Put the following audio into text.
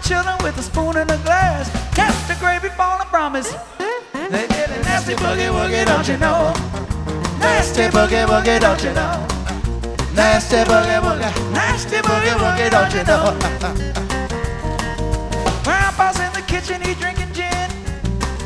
children with a spoon and a glass. Test the gravy falling promise. They get a nasty boogie woogie, don't you know? Nasty boogie woogie, don't you know? Nasty boogie woogie, don't you know? Grandpa's in the kitchen, he drinking gin.